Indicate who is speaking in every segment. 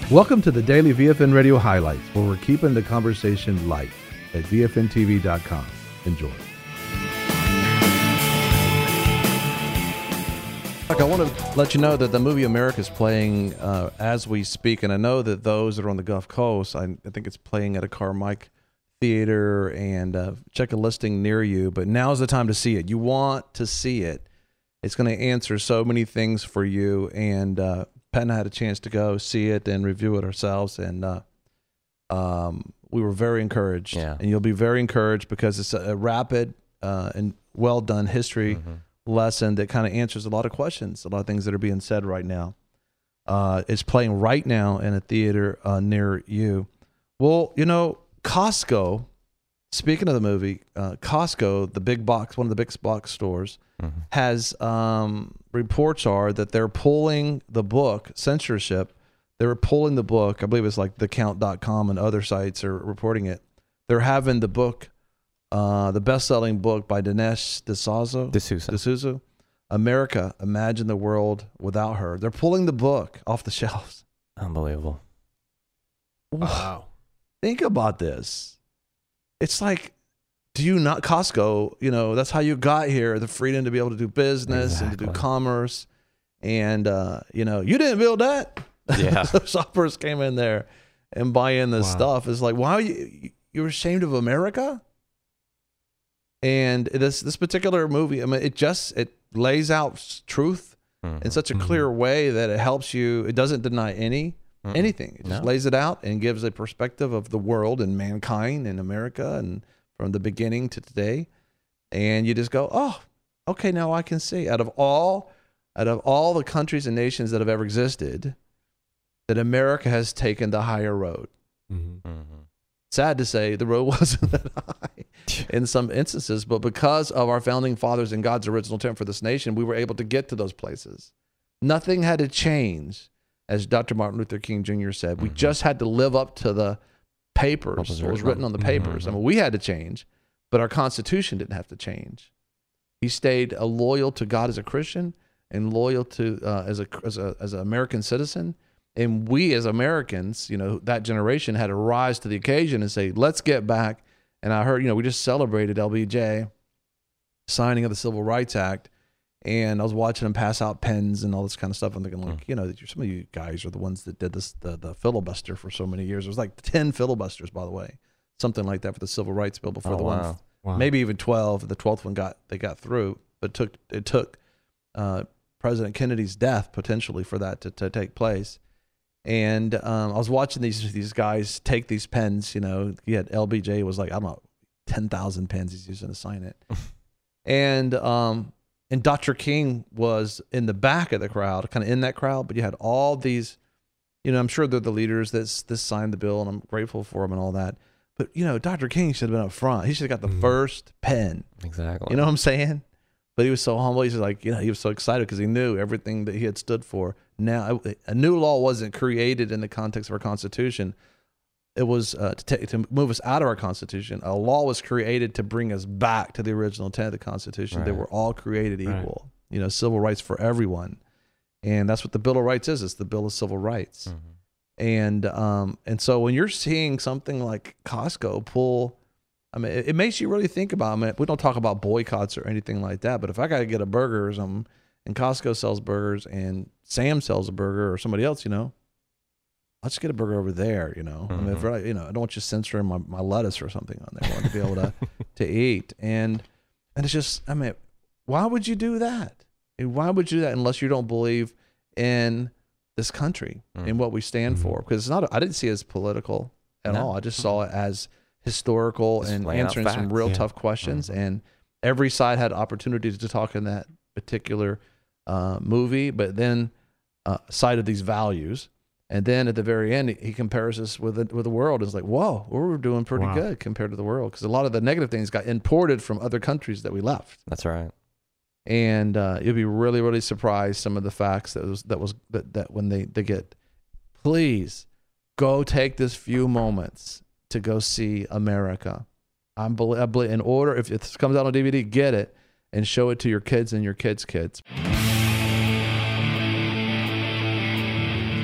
Speaker 1: Welcome to the Daily VFN Radio Highlights, where we're keeping the conversation light at VFNTV.com. Enjoy. I want to let you know that the movie America is playing as we speak, and I know that those that are on the Gulf Coast, I think it's playing at a Carmike theater, and check a listing near you, but now's the time to see it. You want to see it. It's going to answer so many things for you, and Pat and I had a chance to go see it and review it ourselves, and we were very encouraged.
Speaker 2: Yeah.
Speaker 1: And you'll be very encouraged because it's a rapid and well-done history lesson that kind of answers a lot of questions, a lot of things that are being said right now. It's playing right now in a theater near you. Well, you know, Costco, speaking of the movie, Costco, the big box, one of the big box stores, has reports are that they're pulling the book, censorship. They were pulling the book. I believe it's like thecount.com and other sites are reporting it. They're having the book, the best-selling book by Dinesh D'Souza, America, Imagine the World Without Her. They're pulling the book off the shelves.
Speaker 2: Unbelievable.
Speaker 1: Wow. Think about this. It's like, do you not, Costco, you know, that's how you got here, the freedom to be able to do business and to do commerce. And, you know, you didn't build that.
Speaker 2: Yeah.
Speaker 1: The shoppers came in there and buy in this stuff. It's like, wow, you're ashamed of America? And this particular movie, I mean, it lays out truth in such a clear way that it helps you. It doesn't deny anything. It just lays it out and gives a perspective of the world and mankind and America and from the beginning to today. And you just go, oh, okay, now I can see. Out of all the countries and nations that have ever existed, that America has taken the higher road. Sad to say, the road wasn't that high in some instances, but because of our founding fathers and God's original intent for this nation, we were able to get to those places. Nothing had to change. As Dr. Martin Luther King Jr. said, we just had to live up to the papers, what was written on the papers. I mean, we had to change, but our Constitution didn't have to change. He stayed loyal to God as a Christian and loyal to as an American citizen. And we as Americans, you know, that generation had to rise to the occasion and say, let's get back. And I heard, you know, we just celebrated LBJ signing of the Civil Rights Act. And I was watching them pass out pens and all this kind of stuff. I'm thinking, like, you know, some of you guys are the ones that did this, the filibuster for so many years. It was like 10 filibusters, by the way, something like that for the Civil Rights Bill before one, maybe even 12. The 12th one they got through, but it took President Kennedy's death potentially for that to take place. And I was watching these guys take these pens. You know, he had LBJ was like, I don't know, 10,000 pens he's using to sign it, And Dr. King was in the back of the crowd, kind of in that crowd, but you had all these, you know, I'm sure they're the leaders that signed the bill, and I'm grateful for them and all that. But, you know, Dr. King should have been up front. He should have got the first pen.
Speaker 2: Exactly.
Speaker 1: You know what I'm saying? But he was so humble. He's like, you know, he was so excited because he knew everything that he had stood for. Now, a new law wasn't created in the context of our Constitution. It was to move us out of our Constitution. A law was created to bring us back to the original intent of the Constitution. Right. They were all created equal. Right. You know, civil rights for everyone, and that's what the Bill of Rights is. It's the Bill of Civil Rights. And so when you're seeing something like Costco pull, I mean, it makes you really think about. I mean, we don't talk about boycotts or anything like that, but if I got to get a burger or something, and Costco sells burgers, and Sam sells a burger, or somebody else, you know, I'll just get a burger over there, you know. I mean, if I don't want you censoring my lettuce or something on there. I want to be able to eat. And it's just, I mean, why would you do that? And why would you do that unless you don't believe in this country and what we stand for? Because it's not, I didn't see it as political at all. I just saw it as historical and answering some real tough questions. And every side had opportunities to talk in that particular movie, but then cited these values. And then at the very end, he compares us with the world. It's like, whoa, we're doing pretty good compared to the world, because a lot of the negative things got imported from other countries that we left.
Speaker 2: That's right.
Speaker 1: And you'll be really, really surprised some of the facts that when they get. Please go take this few moments to go see America. In order, if it comes out on DVD, get it and show it to your kids and your kids' kids.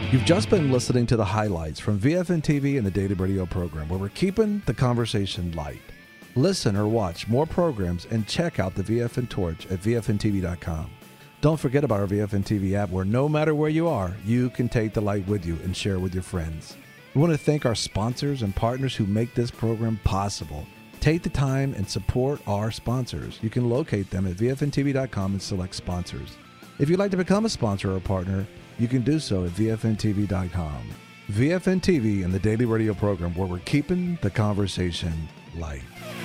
Speaker 1: You've just been listening to the highlights from VFN TV and the Daily Radio program, where we're keeping the conversation light. Listen or watch more programs and check out the VFN Torch at VFNTV.com. Don't forget about our VFN TV app, where no matter where you are, you can take the light with you and share with your friends. We want to thank our sponsors and partners who make this program possible. Take the time and support our sponsors. You can locate them at VFNTV.com and select sponsors. If you'd like to become a sponsor or a partner, you can do so at VFNTV.com. VFN TV and the Daily Radio program, where we're keeping the conversation light.